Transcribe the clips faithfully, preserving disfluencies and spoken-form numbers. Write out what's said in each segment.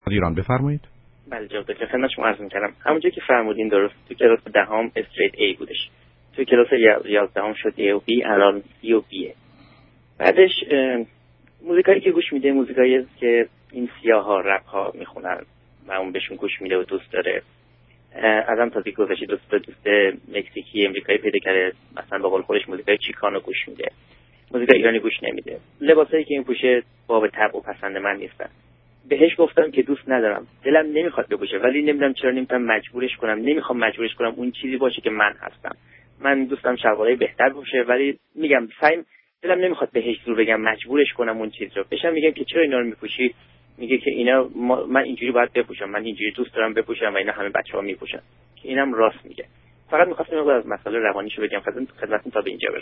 ایران بفرمایید. بله جناب دکتر، خدمت شما عرض می‌کردم همونجوری که فرمودین درست، تو کلاس دهم استریت ای بودش، تو کلاس یازدهم شد ای و بی، الان سی و بیه. بعدش موزیکایی که گوش میده موزیکایی که این سیاها رپ ها میخونن و اون بهشون گوش میده و دوست داره. ازم تازگی گذاشته دوست دوست مکزیکی امریکایی پیدا کرده، مثلا به قول خودش موزیکای چیکانو گوش میده، موزیکای ایرانی گوش نمیده. لباسایی که این پوشه باب طبع و پسند من نیستن. بهش گفتم که دوست ندارم، دلم نمیخواد بپوشه، ولی نمیدونم چرا نمیتونم مجبورش کنم، نمیخوام مجبورش کنم اون چیزی باشه که من هستم. من دوستم شلوارای بهتر بپوشه، ولی میگم سعی دلم نمیخواد بهش زور بگم مجبورش کنم اون چیز رو. بهشم میگم که چرا اینا رو میپوشی، میگه که اینا ما... من اینجوری باید بپوشم، من اینجوری دوست دارم بپوشم و اینا همه بچه‌ها میپوشن، که اینم راست میگه. فقط می‌خواستم یه از مسئله روانیشو بگم خدمتتون تا به اینجا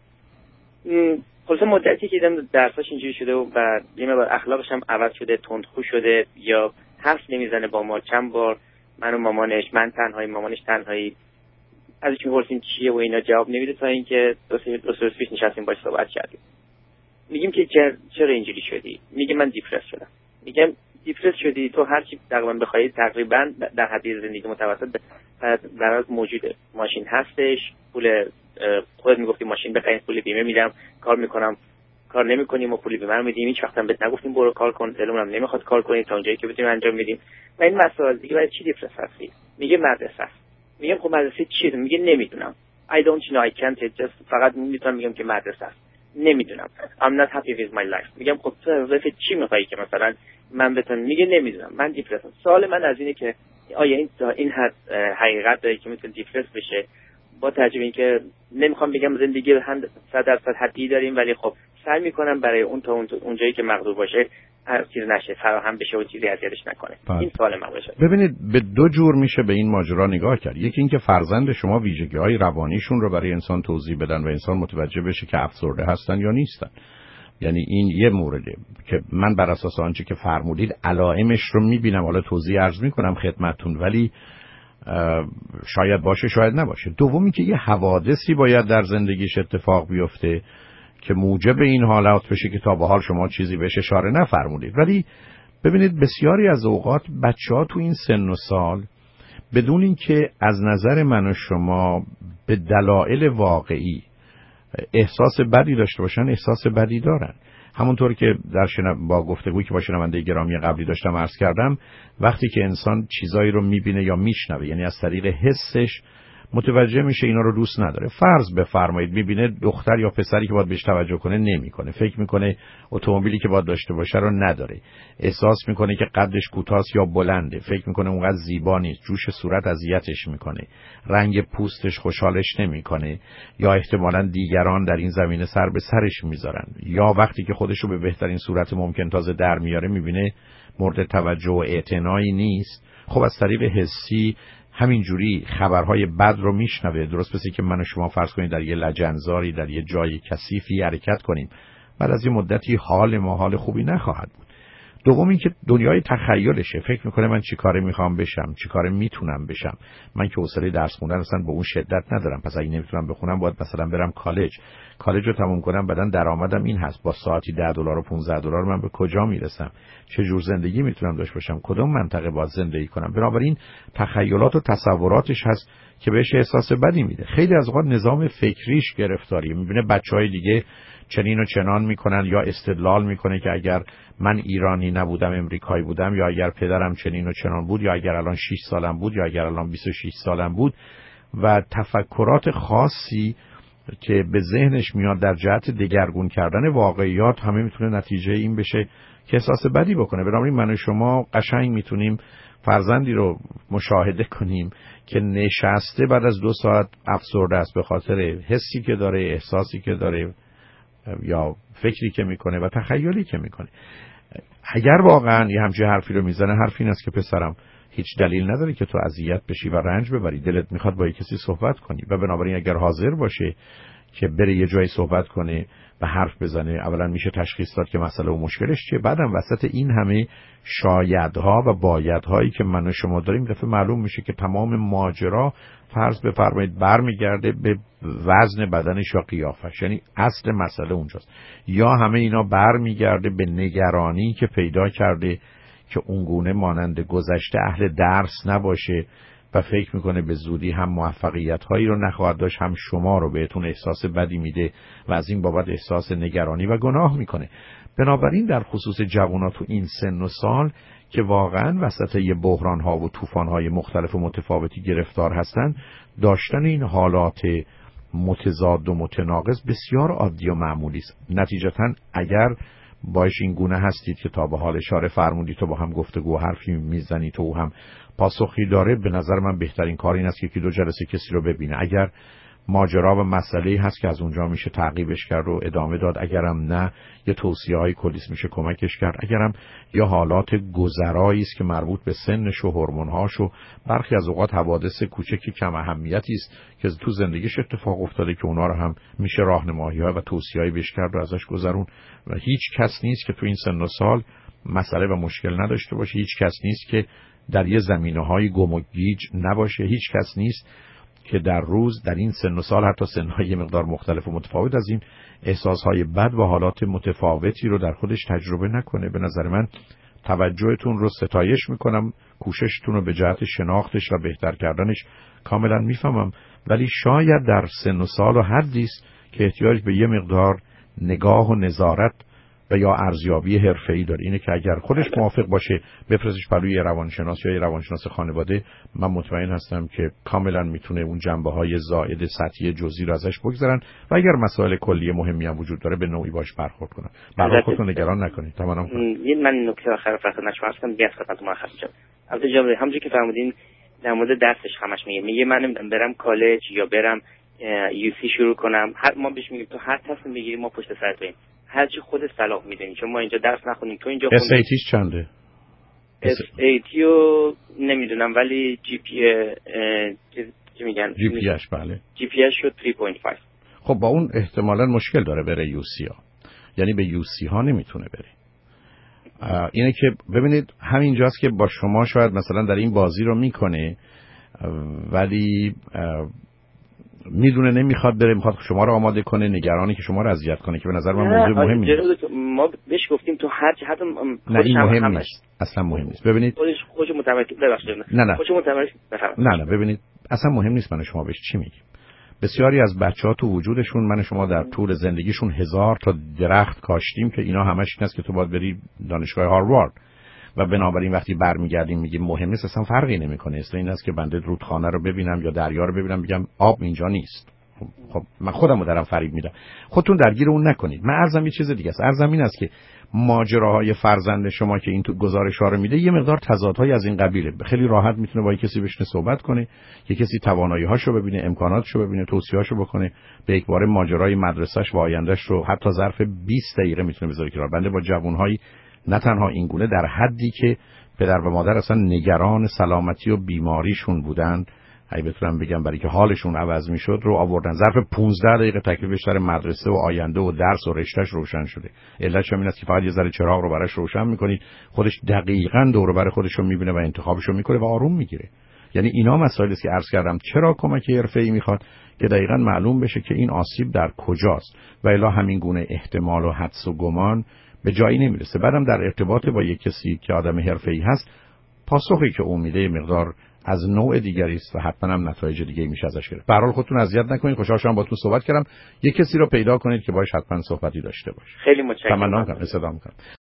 برسم. خلاصه مدتی که دیدم درساش اینجوری شده و بعد یه مقدار اخلاقش هم عوض شده، تندخو شده، یا حرف نمیزنه با ما. چند بار من و مامانش، من تنهایی مامانش تنهایی، ازش می‌پرسیم چیه و اینا جواب نمیده، تا اینکه دو سه دو سه روز پیش نشستیم باهاش صحبت کردیم. میگیم که چرا اینجوری شدی؟ میگه من دیپرس شدم. میگم دیپرس شدی؟ تو هر چی تقریبا بخوای تقریبا در حد زندگی متوسط برات موجوده. ماشین هستش، پول خودت میگفتی ماشین بخرید، پول بیمه میدم، کار میکنم، کار نمیکنیم و پول بیمه رو میدیم. هیچ وقت هم بهت نگفتیم برو کار کن، دلمون هم نمیخواد کار کنی تا اونجایی که بتونیم انجام میدیم. و این مسائل دیگه برای چی دیپرس هستی؟ میگه مدرسه است. میگم خب مدرسه چیه؟ میگه نمیدونم. I don't know, I can't just فقط میتونم میگم که مدرسه است. نمیدونم. I'm not happy with my life. میگم خب تو از چی میخوایی که مثلا من بتونم؟ میگه نمیدونم، من دیپرسم. سوال من از اینه که آیا این این حد حقیقت داره که میتونه دیپرس بشه؟ با توجه به اینکه نمیخوام بگم زندگی صد درصد حدی داریم، ولی خب سعی میکنم برای اون تا اونجایی که مقدور باشه هر چیز نشه، فراهم بشه و چیزی اذیتش نکنه. باید. این سوال من باشه. ببینید به دو جور میشه به این ماجرا نگاه کرد. یکی اینکه فرزند شما ویژگی‌های روانیشون رو برای انسان توضیح بدن و انسان متوجه بشه که افسرده هستن یا نیستن. یعنی این یه مورده که من بر اساس آنچه که فرمودید علائمش رو میبینم، حالا توضیح عرض میکنم خدمتتون، ولی شاید باشه شاید نباشه. دومی که یه حوادثی باید در زندگیش اتفاق بیفته که موجب این حالات بشه که تا به حال شما چیزی بهش اشاره نفرمودید. ولی ببینید بسیاری از اوقات بچه‌ها تو این سن و سال بدون اینکه از نظر من و شما به دلایل واقعی احساس بدی داشته باشن احساس بدی دارن. همونطور که در شنو با گفتگویی که با شنونده گرامی قبلی داشتم عرض کردم، وقتی که انسان چیزایی رو میبینه یا میشنوه، یعنی از طریق حسش متوجه میشه اینا رو دوست نداره. فرض بفرمایید میبینه دختر یا پسری که باید بهش توجه کنه نمیکنه، فکر میکنه اتومبیلی که باید داشته باشه رو نداره، احساس میکنه که قدش کوتاست یا بلنده، فکر میکنه اونقدر زیبا نیست، جوش صورت اذیتش میکنه، رنگ پوستش خوشحالش نمیکنه، یا احتمالاً دیگران در این زمینه سر به سرش میذارن، یا وقتی که خودش رو به بهترین صورت ممکن تازه در میاره میبینه مورد توجه و اعتنایی نیست. خب از طریق حسی همینجوری خبرهای بد رو میشنوه. درست مثل که من و شما فرض کنید در یه لجنزاری در یه جای کثیفی حرکت کنیم، بعد از یه مدتی حال ما حال خوبی نخواهد بود. دوم این که دنیای تخیلشه، فکر میکنه من چی کاره میخوام بشم، چی کاره میتونم بشم. من که حوصله درس خوندن اصلا به اون شدت ندارم، پس اگه نمیتونم بخونم باید مثلا برم کالج کالج رو تموم کنم، بعدن درآمدم این هست، با ساعتی ده دلار و پانزده دلار من به کجا میرسم؟ چه جور زندگی میتونم داشته باشم؟ کدوم منطقه باید زندگی کنم؟ بنابراین تخیلات و تصوراتش هست که بهش احساس بدی میده. خیلی از اوقات نظام فکریش گرفتاریه، میبینه بچهای دیگه چنین و چنان میکنن، یا استدلال میکنه که اگر من ایرانی نبودم امریکایی بودم، یا اگر پدرم چنین و چنان بود، یا اگر الان شش سالم بود، یا اگر الان بیست و شش سالم بود، و تفکرات خاصی که به ذهنش میاد در جهت دگرگون کردن واقعیات همه میتونه نتیجه این بشه که احساس بدی بکنه. بنابراین من و شما قشنگ میتونیم فرزندی رو مشاهده کنیم که نشسته بعد از دو ساعت افسرده است به خاطر حسی که داره، احساسی که داره، یا فکری که میکنه و تخیلی که میکنه. اگر واقعا یه همچین حرفی رو میزنه، حرف این است که پسرم هیچ دلیل نداره که تو اذیت بشی و رنج ببری، دلت میخواد با کسی صحبت کنی و بنابراین اگر حاضر باشه که بره یه جایی صحبت کنه و حرف بزنه، اولا میشه تشخیص داد که مسئله و مشکلش چیه، بعدم وسط این همه شایدها و بایدهایی که من و شما داریم دفعه معلوم میشه که تمام ماجرا فرض بفرمایید برمیگرده به وزن بدنش یا قیافش، یعنی اصل مسئله اونجاست. یا همه اینا برمیگرده به نگرانی که پیدا کرده که اونگونه مانند گذشته اهل درس نباشه و فکر میکنه به زودی هم موفقیت هایی رو نخواهد داشت، هم شما رو بهتون احساس بدی میده و از این بابت احساس نگرانی و گناه میکنه. بنابراین در خصوص جوانات تو این سن و سال که واقعا وسط یه بحران ها و طوفان های مختلف و متفاوتی گرفتار هستن، داشتن این حالات متضاد و متناقض بسیار عادی و معمولی است. نتیجتا اگر باش این گونه هستید که تا به حال اشاره فرمودید تو با هم گفتگو حرفی میزنید تو او هم پاسخی داره، به نظر من بهترین کار این است که یکی دو جلسه کسی رو ببینه. اگر ماجرا و مسئله‌ای هست که از اونجا میشه تعقیبش کرد و ادامه داد، اگرم نه یه توصیه‌های کلیس میشه کمکش کرد، اگرم یه حالات گذرایی است که مربوط به سنش و هورمون‌هاش و برخی از اوقات حوادث کوچکی کم اهمیتی است که تو زندگیش اتفاق افتاده که اونا رو هم میشه راهنمایی‌ها و توصیه‌ای بهش کرد و ازش گذرون. و هیچ کس نیست که تو این سن و سال مسئله و مشکل نداشته باشه، هیچ کس نیست که در یه زمینه‌های گم و گیج نباشه، هیچ کس نیست که در روز در این سن و سال حتی سن‌های یه مقدار مختلف و متفاوت از این احساس‌های بد و حالات متفاوتی رو در خودش تجربه نکنه. به نظر من توجهتون رو ستایش میکنم، کوششتون رو به جهت شناختش و بهتر کردنش کاملا میفهمم، ولی شاید در سن و سال و حدی است که احتیاج به یه مقدار نگاه و نظارت و یا ارزیابی حرفه‌ای داره. اینه که اگر خودش موافق باشه بفرستش پلوی روانشناس یا یه روانشناس خانواده، من مطمئن هستم که کاملا میتونه اون جنبه‌های زائد سطحی جزئی رو ازش بگذارن و اگر مسائل کلی مهمی هم وجود داره به نوعی باش برخورد کنن. برای خودتون نگران نکنید. تمام کنید. یه من نکته آخر فقط نشون هستم دیگه از خدمت ما خدمت شد. البته جناب همونجوری که فرمودین در مورد درسش همش میگه میگه من نمیدونم برم کالج یا برم یو سی شروع کنم. هر ما بهش میگیم تو هر تصمیم بگیری ما پشت سرت هستیم، هر چی خودت صلاح میدونی، چون ما اینجا درس نخونیم، تو اینجا اس ای تیش چنده؟ اس ای تی رو نمیدونم ولی جی پی چی میگن جی پی اش بله جی پی اش شد سه و پنج. خب با اون احتمالاً مشکل داره بره یو سی ها، یعنی به یو سی ها نمیتونه بره. اینه که ببینید همینجاست که با شما شاید مثلا در این بازی رو میکنه ولی میدونه نمیخواد بره، میخواد شما رو آماده کنه، نگرانی که شما رو اذیت کنه، که به نظر من موضوع مهمی نیست. ما بهش گفتیم تو هر چی حتی نه این مهم همش. نیست، اصلا مهم نیست. ببینید خودش خودش متمرکز ببخشید نه نه خودش متمرکز نه نه ببینید اصلا مهم نیست من شما بهش چی میگیم. بسیاری از بچه‌ها تو وجودشون من شما در طول زندگیشون هزار تا درخت کاشتیم که اینا همش این است که تو باید بری دانشگاه هاروارد و بنابراین وقتی برمیگردیم میگیم مهم نیست، اصلا فرقی نمیکنه. اصلا این است که بنده رودخانه رو ببینم یا دریا رو ببینم بگم آب اینجا نیست. خب من خودم رو دارم فریب میدم. خودتون درگیر اون نکنید. من عرضم یه چیز دیگه است. عرضم این است که ماجراهای فرزند شما که این تو گزارش‌ها رو میده یه مقدار تضادهای از این قبیله. خیلی راحت میتونه با یه کسی بشینه صحبت کنه، یه کسی توانایی‌هاشو ببینه، امکاناتشو ببینه، توصیه‌هاشو بکنه، به یک بار ماجرای مدرسه‌اش و آینده‌اش رو حتی ظرف بیست دقیقه میتونه بذاره کنار. بنده با جوان‌های نه تنها این گونه در حدی که پدر و مادر اصلا نگران سلامتی و بیماریشون بودن، اگه بتونم بگم برای که حالشون عوض میشد، رو آوردن ظرف پانزده دقیقه تکلیفش در مدرسه و آینده و درس و رشتهش روشن شده. علتش هم این است که فقط یه ذره چراغ رو براش روشن میکنید، خودش دقیقاً دور و بر خودش رو میبینه و انتخابش رو میکنه و آروم میگیره. یعنی اینا مسائلی است که عرض کردم چرا کمک حرفه‌ای میخواد که دقیقاً معلوم بشه که این آسیب در کجاست و الا همین گونه احتمال و حدس و گمان به جایی نمیرسه. بعدم در ارتباط با یک کسی که آدم حرفه‌ای هست، پاسخی که اون میده مقدار از نوع دیگری است و حتما هم نتایج دیگه میشه ازش گرفت. به هر حال خودتون اذیت نکنید. خوشحال شدم باهاتون صحبت کردم. یک کسی رو پیدا کنید که باهاش حتما صحبتی داشته باشه. خیلی متشکرم. تمنا می‌کنم. استفاده می‌کنم.